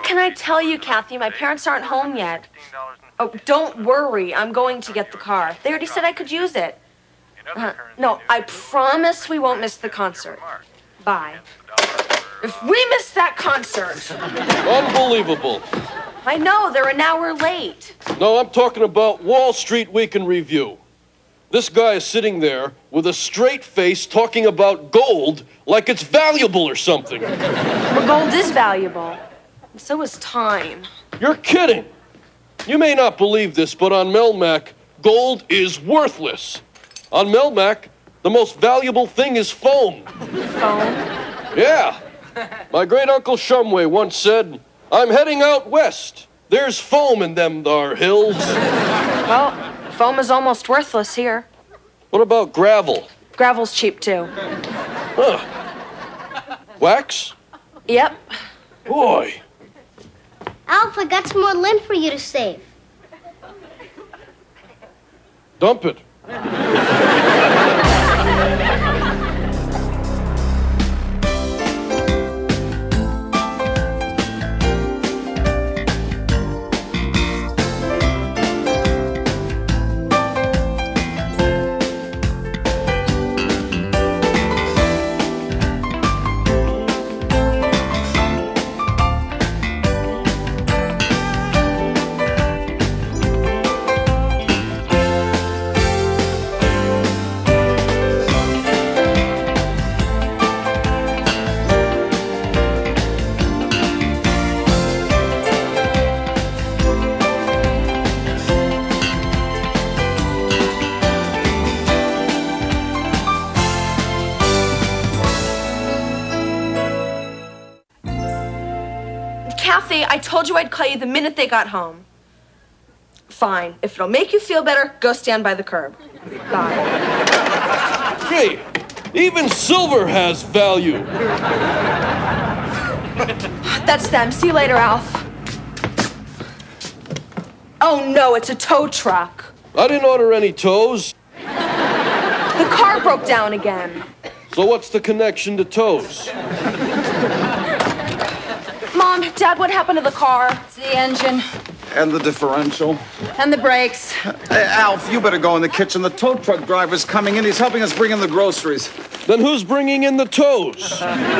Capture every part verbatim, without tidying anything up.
can I tell you, Kathy? My parents aren't home yet. Oh, don't worry. I'm going to get the car. They already said I could use it. Uh, no, I promise we won't miss the concert. Bye. If we miss that concert... Unbelievable. I know, they're an hour late. No, I'm talking about Wall Street Week in Review. This guy is sitting there with a straight face talking about gold like it's valuable or something. Well, gold is valuable. So is time. You're kidding. You may not believe this, but on Melmac, gold is worthless. On Melmac, the most valuable thing is foam. Foam? Yeah. My great-uncle Shumway once said, I'm heading out west. There's foam in them thar hills. Well, foam is almost worthless here. What about gravel? Gravel's cheap, too. Huh. Wax? Yep. Boy. Alf, I got some more lint for you to save. Dump it. Kathy, I told you I'd call you the minute they got home. Fine. If it'll make you feel better, go stand by the curb. Bye. Hey, even silver has value. That's them. See you later, Alf. Oh, no, it's a tow truck. I didn't order any tows. The car broke down again. So what's the connection to tows? Mom, Dad, what happened to the car? It's the engine. And the differential. And the brakes. Hey, Alf, you better go in the kitchen. The tow truck driver's coming in. He's helping us bring in the groceries. Then who's bringing in the tows?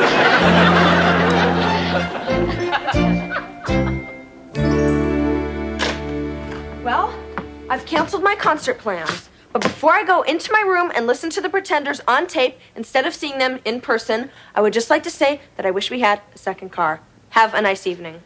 Well, I've canceled my concert plans. But before I go into my room and listen to the Pretenders on tape instead of seeing them in person, I would just like to say that I wish we had a second car. Have a nice evening.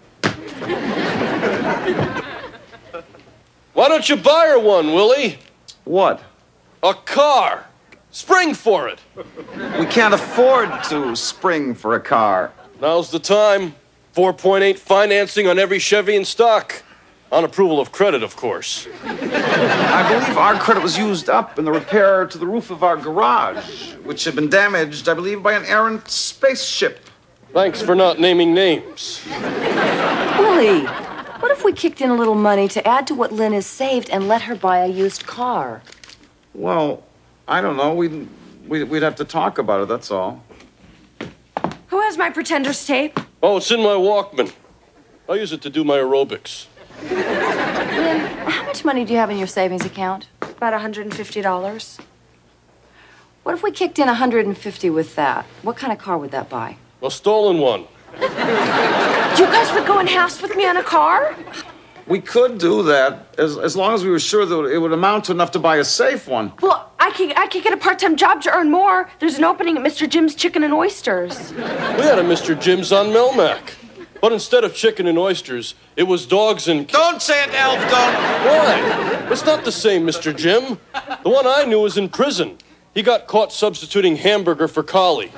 Why don't you buy her one, Willie? What? A car. Spring for it. We can't afford to spring for a car. Now's the time. four point eight financing on every Chevy in stock. On approval of credit, of course. I believe our credit was used up in the repair to the roof of our garage, which had been damaged, I believe, by an errant spaceship. Thanks for not naming names. Willie, what if we kicked in a little money to add to what Lynn has saved and let her buy a used car? Well, I don't know. We'd, we'd, we'd have to talk about it, that's all. Who has my Pretenders tape? Oh, it's in my Walkman. I use it to do my aerobics. Lynn, how much money do you have in your savings account? About one hundred fifty dollars. What if we kicked in one hundred fifty with that? What kind of car would that buy? A stolen one. You guys would go in halves with me on a car? We could do that, as, as long as we were sure that it would amount to enough to buy a safe one. Well, I could, I could get a part-time job to earn more. There's an opening at Mister Jim's Chicken and Oysters. We had a Mister Jim's on Melmac. But instead of chicken and oysters, it was dogs and... Don't say it, Alf, don't! Why? It's not the same Mister Jim. The one I knew was in prison. He got caught substituting hamburger for collie.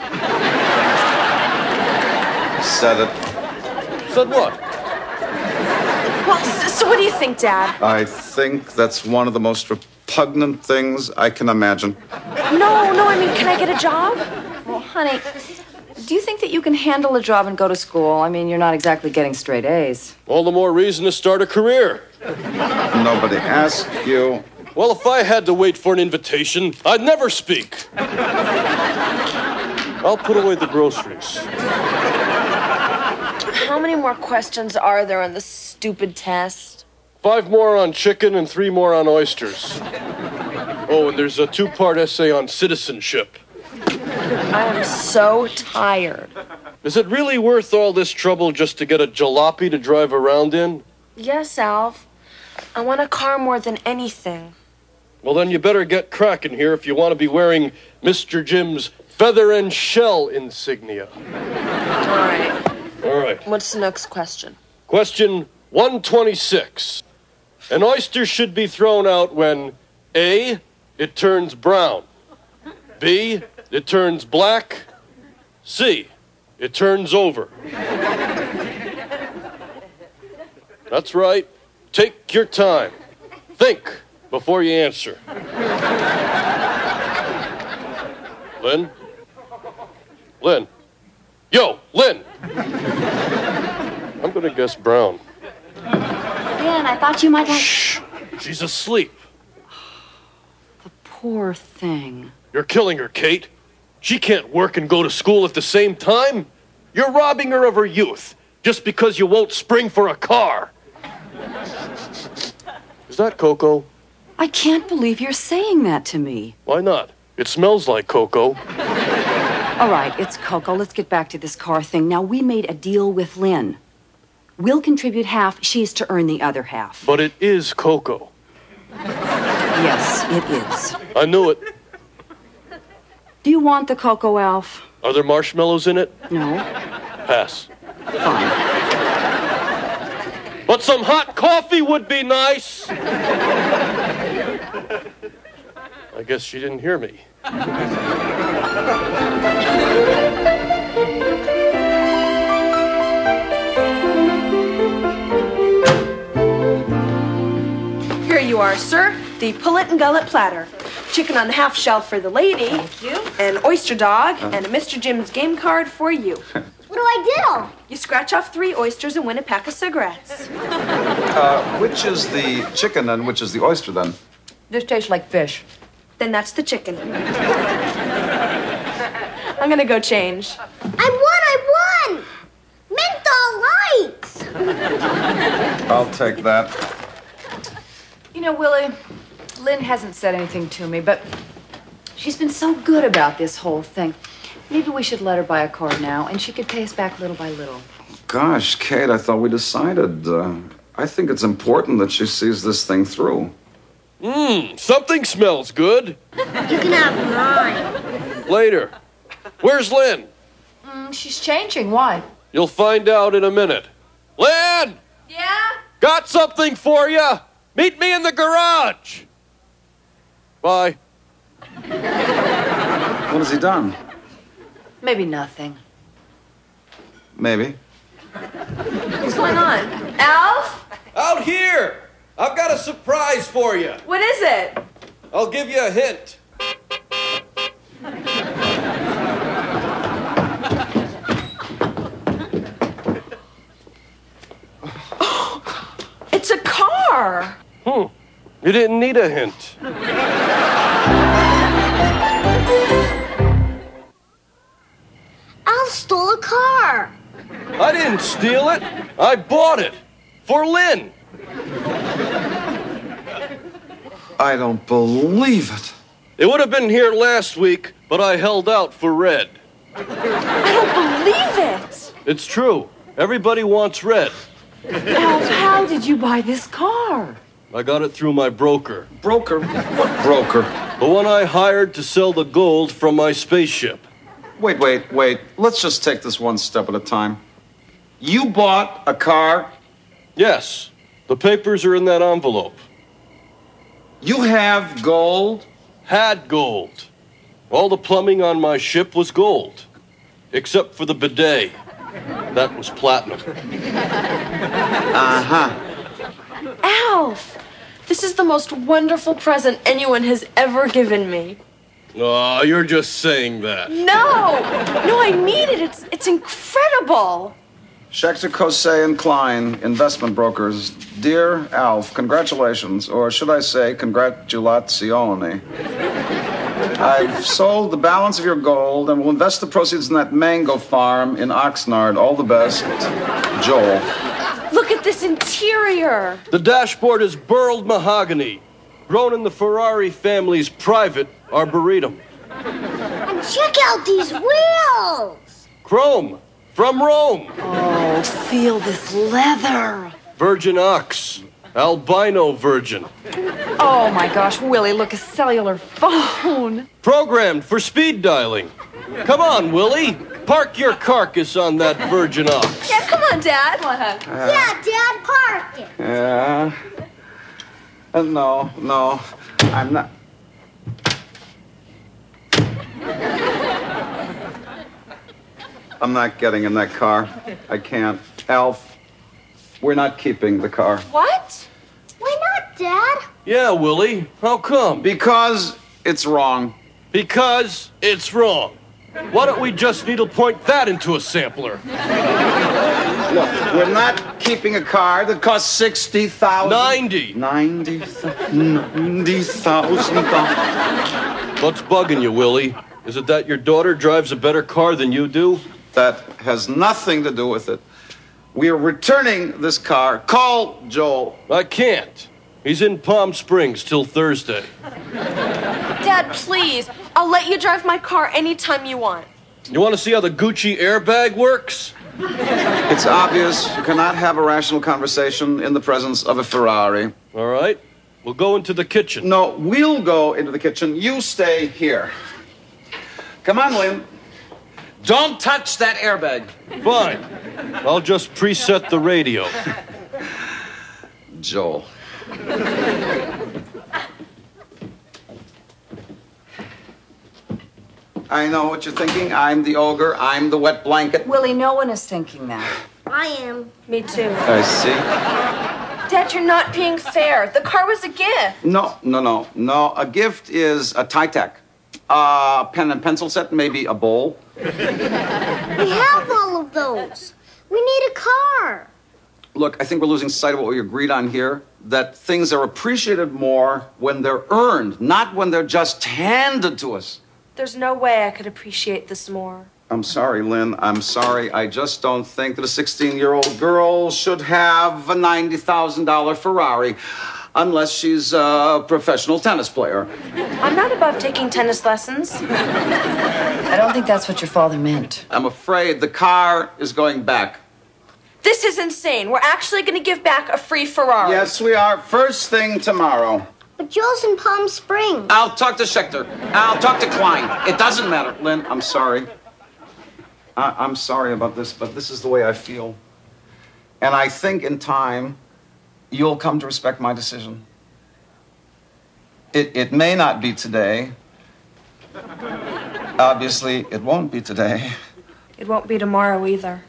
Said it. Said what? Well, so, so what do you think, Dad? I think that's one of the most repugnant things I can imagine. No, no, I mean, can I get a job? Well, honey, do you think that you can handle a job and go to school? I mean, you're not exactly getting straight A's. All the more reason to start a career. Nobody asked you. Well, if I had to wait for an invitation, I'd never speak. I'll put away the groceries. how many more questions are there on this stupid test? Five more on chicken and three more on oysters. Oh, and there's a two-part essay on citizenship. I am so tired. Is it really worth all this trouble just to get a jalopy to drive around in? Yes, Alf. I want a car more than anything. Well, then you better get cracking here if you want to be wearing Mister Jim's feather and shell insignia. All right. All right. What's the next question? Question one twenty-six. An oyster should be thrown out when A, it turns brown, B, it turns black, C, it turns over. That's right. Take your time. Think before you answer. Lynn? Lynn? Yo, Lynn! I'm gonna guess brown. Dan, I thought you might have... Shh! She's asleep. The poor thing. You're killing her, Kate. She can't work and go to school at the same time. You're robbing her of her youth just because you won't spring for a car. Is that Cocoa? I can't believe you're saying that to me. Why not? It smells like cocoa. All right, it's Coco. Let's get back to this car thing. Now, we made a deal with Lynn. We'll contribute half. She's to earn the other half. But it is cocoa. Yes, it is. I knew it. Do you want the cocoa, Alf? Are there marshmallows in it? No. Pass. Fine. But some hot coffee would be nice. I guess she didn't hear me. Here you are, sir. The pullet and gullet platter. Chicken on the half shell for the lady. Thank you. An oyster dog uh. and a Mister Jim's game card for you. What do I do? You scratch off three oysters and win a pack of cigarettes. Uh, which is the chicken and which is the oyster, then? This tastes like fish. Then that's the chicken. I'm gonna go change. I won! I won! Menthol lights! I'll take that. You know, Willie, Lynn hasn't said anything to me, but she's been so good about this whole thing. Maybe we should let her buy a car now, and she could pay us back little by little. Gosh, Kate, I thought we decided. Uh, I think it's important that she sees this thing through. Mmm, something smells good. You can have mine. Later. Where's Lynn? Mm, she's changing. Why? You'll find out in a minute. Lynn! Yeah? Got something for you. Meet me in the garage. Bye. What has he done? Maybe nothing. Maybe. What's going on? Alf? Out here. I've got a surprise for you. What is it? I'll give you a hint. It's a car. Hmm. You didn't need a hint. Al stole a car. I didn't steal it. I bought it. For Lynn. I don't believe it. It would have been here last week, but I held out for red. I don't believe it. It's true. Everybody wants red. Alf, how did you buy this car? I got it through my broker. Broker? What broker? The one I hired to sell the gold from my spaceship. Wait, wait, wait. Let's just take this one step at a time. You bought a car? Yes. The papers are in that envelope. You have gold? Had gold. All the plumbing on my ship was gold. Except for the bidet. That was platinum. Uh-huh. Alf, this is the most wonderful present anyone has ever given me. Oh, you're just saying that. No! No, I mean it. It's, it's incredible. Schechter, Kosei, and Klein, investment brokers. Dear Alf, congratulations, or should I say congratulazioni. I've sold the balance of your gold and will invest the proceeds in that mango farm in Oxnard. All the best, Joel. Look at this interior. The dashboard is burled mahogany, grown in the Ferrari family's private arboretum. And check out these wheels. Chrome from Rome. Oh, feel this leather. Virgin ox. Albino virgin. Oh, my gosh, Willie, look, a cellular phone. Programmed for speed dialing. Come on, Willie. Park your carcass on that virgin ox. Yeah, come on, Dad. Come on, hon. Yeah, Dad, park it. Yeah. Uh, no, no, I'm not. I'm not getting in that car. I can't. Alf, we're not keeping the car. What? Why not, Dad? Yeah, Willie. How come? Because it's wrong. Because it's wrong. Why don't we just needlepoint that into a sampler? Look, we're not keeping a car that costs sixty thousand dollars. Ninety. Ninety ninety thousand dollars. What's bugging you, Willie? Is it that your daughter drives a better car than you do? That has nothing to do with it. We are returning this car. Call Joel. I can't. He's in Palm Springs till Thursday. Dad, please. I'll let you drive my car anytime you want. You want to see how the Gucci airbag works? It's obvious you cannot have a rational conversation in the presence of a Ferrari. All right. We'll go into the kitchen. No, we'll go into the kitchen. You stay here. Come on, Lynn. Don't touch that airbag. Fine. I'll just preset the radio. Joel. I know what you're thinking. I'm the ogre. I'm the wet blanket. Willie, no one is thinking that. I am. Me too. I see. Dad, you're not being fair. The car was a gift. No, no, no, no. A gift is a Ty-Tech. A pen and pencil set, maybe a bowl. We have all of those. We need a car. Look, I think we're losing sight of what we agreed on here. That things are appreciated more when they're earned, not when they're just handed to us. There's no way I could appreciate this more. I'm sorry, Lynn. I'm sorry. I just don't think that a sixteen-year-old girl should have a ninety thousand dollars Ferrari unless she's a professional tennis player. I'm not above taking tennis lessons. I don't think that's what your father meant. I'm afraid the car is going back. This is insane. We're actually going to give back a free Ferrari. Yes, we are. First thing tomorrow. But Joel's in Palm Springs. I'll talk to Schechter. I'll talk to Klein. It doesn't matter. Lynn, I'm sorry. I- I'm sorry about this, but this is the way I feel. And I think in time, you'll come to respect my decision. It, it may not be today. Obviously, it won't be today. It won't be tomorrow either.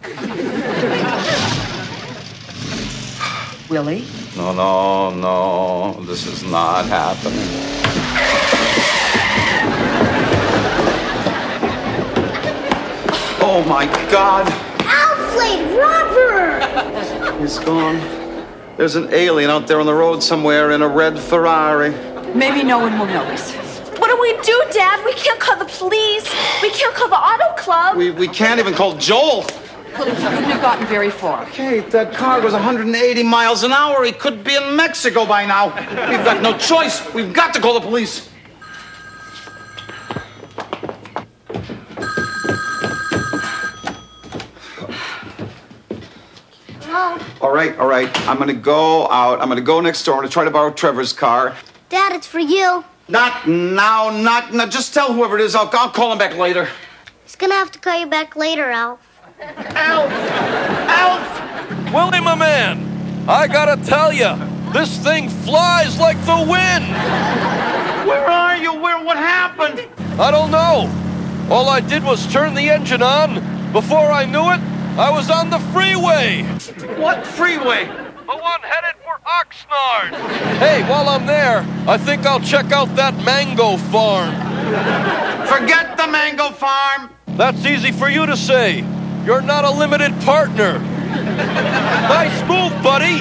Willie? No, no, no. This is not happening. Oh, my God. Alfred, Robert! He's gone. There's an alien out there on the road somewhere in a red Ferrari. Maybe no one will notice. What do we do, Dad? We can't call the police. We can't call the auto club. We, we can't even call Joel. Willie, he couldn't have gotten very far. Kate, that car was one hundred eighty miles an hour. He could be in Mexico by now. We've got no choice. We've got to call the police. Hello? All right, all right. I'm going to go out. I'm going to go next door and try to borrow Trevor's car. Dad, it's for you. Not now, not now. Just tell whoever it is. I'll, I'll call him back later. He's gonna have to call you back later, Alf. Alf! Alf! Willie, my man, I gotta tell you, this thing flies like the wind. Where are you? Where? What happened? I don't know. All I did was turn the engine on. Before I knew it, I was on the freeway. What freeway? The one headed for Oxnard. Hey, while I'm there, I think I'll check out that mango farm. Forget the mango farm. That's easy for you to say. You're not a limited partner. Nice move, buddy.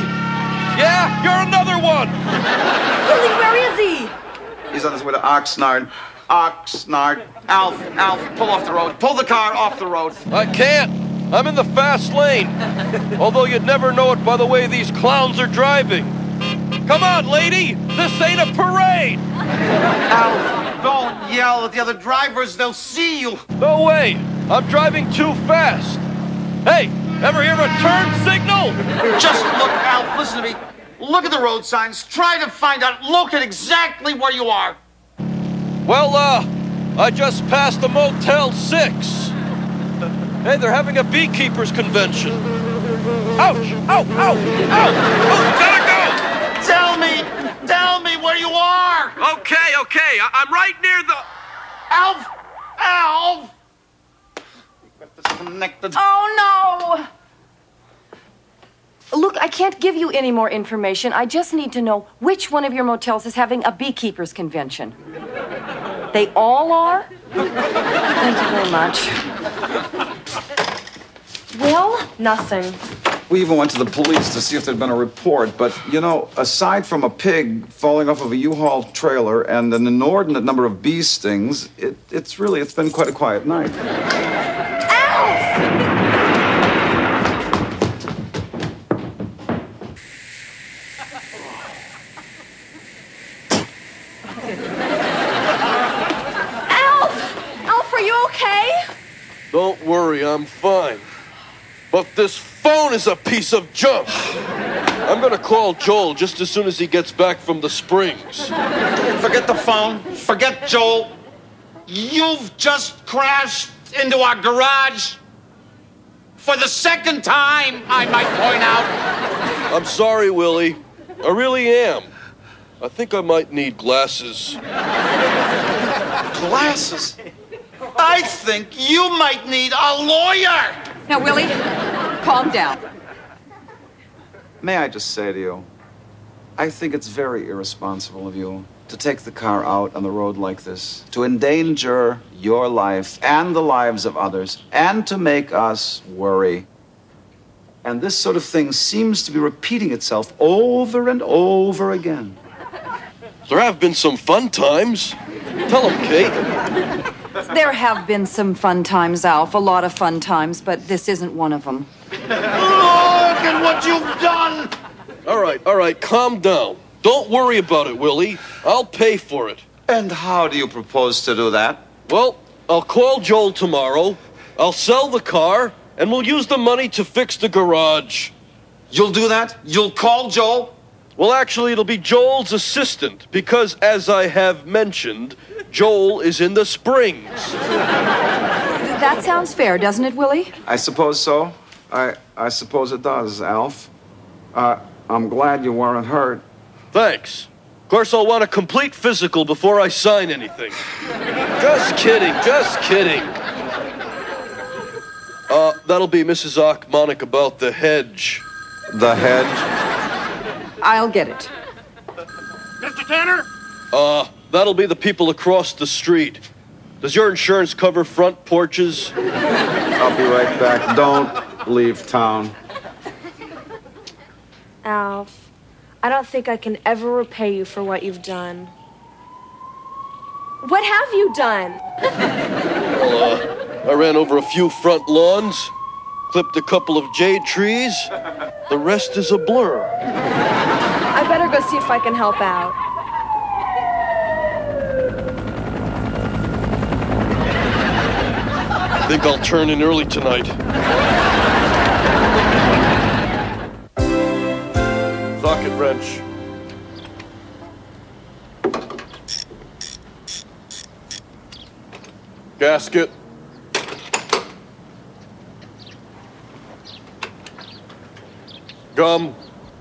Yeah, you're another one. Willie, where is he? He's on his way to Oxnard. Oxnard. Alf, Alf, pull off the road. Pull the car off the road. I can't. I'm in the fast lane. Although you'd never know it by the way these clowns are driving. Come on, lady. This ain't a parade. Alf, don't yell at the other drivers. They'll see you. No way. I'm driving too fast. Hey, ever hear a turn signal? Just look, Alf, listen to me. Look at the road signs. Try to find out. Look at exactly where you are. Well, uh, I just passed a Motel six. Hey, they're having a beekeepers convention. Ouch! Ow! Ow! Ow! Oh, gotta go! Tell me! Tell me where you are! Okay, okay. I- I'm right near the... Alf! Alf! Disconnected. Oh, no! Look, I can't give you any more information. I just need to know which one of your motels is having a beekeepers convention. They all are? Thank you very much. Well? Nothing. We even went to the police to see if there'd been a report, but, you know, aside from a pig falling off of a U-Haul trailer and an inordinate number of bee stings, it, it's really, it's been quite a quiet night. Don't worry, I'm fine. But this phone is a piece of junk. I'm gonna call Joel just as soon as he gets back from the Springs. Forget the phone. Forget Joel. You've just crashed into our garage. For the second time, I might point out. I'm sorry, Willie. I really am. I think I might need glasses. Glasses? I think you might need a lawyer! Now, Willie, calm down. May I just say to you, I think it's very irresponsible of you to take the car out on the road like this, to endanger your life and the lives of others, and to make us worry. And this sort of thing seems to be repeating itself over and over again. There have been some fun times. Tell them, Kate. There have been some fun times, Alf, a lot of fun times, but this isn't one of them. Look at what you've done! All right, all right, calm down. Don't worry about it, Willie. I'll pay for it. And how do you propose to do that? Well, I'll call Joel tomorrow. I'll sell the car, and we'll use the money to fix the garage. You'll do that? You'll call Joel? Well, actually, it'll be Joel's assistant, because, as I have mentioned, Joel is in the Springs. That sounds fair, doesn't it, Willie? I suppose so. I I suppose it does, Alf. Uh, I'm glad you weren't hurt. Thanks. Of course, I'll want a complete physical before I sign anything. Just kidding, just kidding. Uh, that'll be Missus Ochmonic about the hedge. The hedge? I'll get it. Mister Tanner? Uh, that'll be the people across the street. Does your insurance cover front porches? I'll be right back. Don't leave town. Alf, I don't think I can ever repay you for what you've done. What have you done? Well, uh, I ran over a few front lawns, clipped a couple of jade trees. The rest is a blur. I better go see if I can help out. I think I'll turn in early tonight. Socket wrench. Gasket. Gum.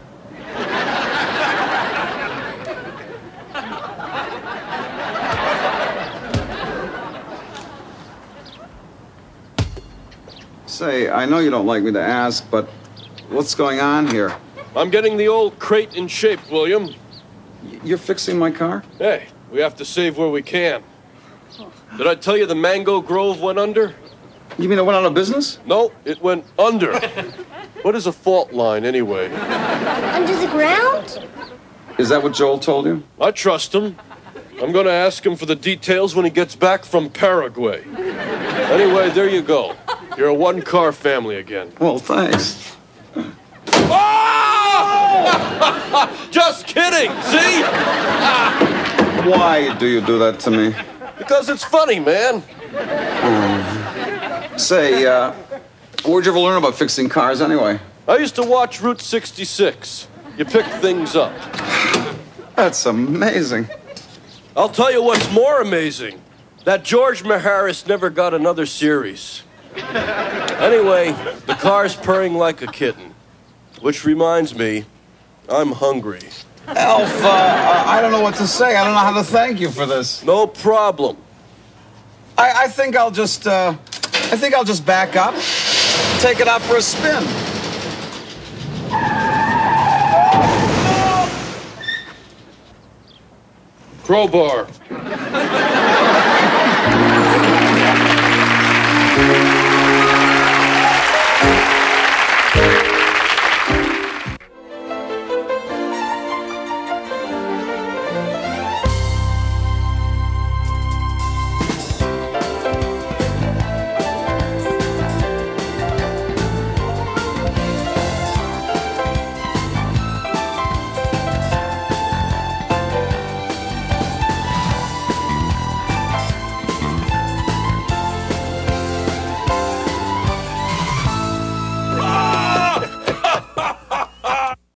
Say, I know you don't like me to ask, but what's going on here? I'm getting the old crate in shape, William. Y- You're fixing my car? Hey, we have to save where we can. Did I tell you the Mango Grove went under? You mean it went out of business? No, it went under. What is a fault line, anyway? Under the ground? Is that what Joel told you? I trust him. I'm going to ask him for the details when he gets back from Paraguay. Anyway, there you go. You're a one-car family again. Well, thanks. Oh! Just kidding, see? Why do you do that to me? Because it's funny, man. Um, say, uh, where'd you ever learn about fixing cars anyway? I used to watch Route sixty-six. You pick things up. That's amazing. I'll tell you what's more amazing. That George Maharis never got another series. Anyway, the car's purring like a kitten. Which reminds me, I'm hungry. Alf, uh, I don't know what to say. I don't know how to thank you for this. No problem. I, I think I'll just, uh, I think I'll just back up, take it out for a spin. Crowbar.